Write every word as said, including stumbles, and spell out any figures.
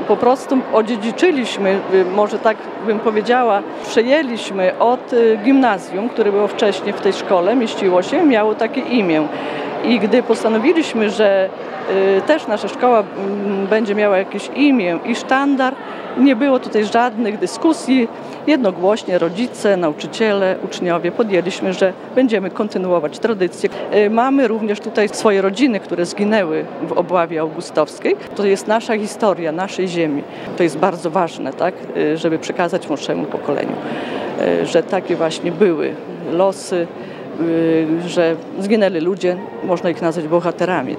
po prostu odziedziczyliśmy, może tak bym powiedziała, przejęliśmy od gimnazjum, które było wcześniej w tej szkole, mieściło się, miało takie imię. I gdy postanowiliśmy, że y, też nasza szkoła y, będzie miała jakieś imię i sztandar, nie było tutaj żadnych dyskusji. Jednogłośnie rodzice, nauczyciele, uczniowie podjęliśmy, że będziemy kontynuować tradycję. Y, mamy również tutaj swoje rodziny, które zginęły w obławie augustowskiej. To jest nasza historia, naszej ziemi. To jest bardzo ważne, tak, y, żeby przekazać młodszemu pokoleniu, y, że takie właśnie były losy, że zginęli ludzie, można ich nazwać bohaterami.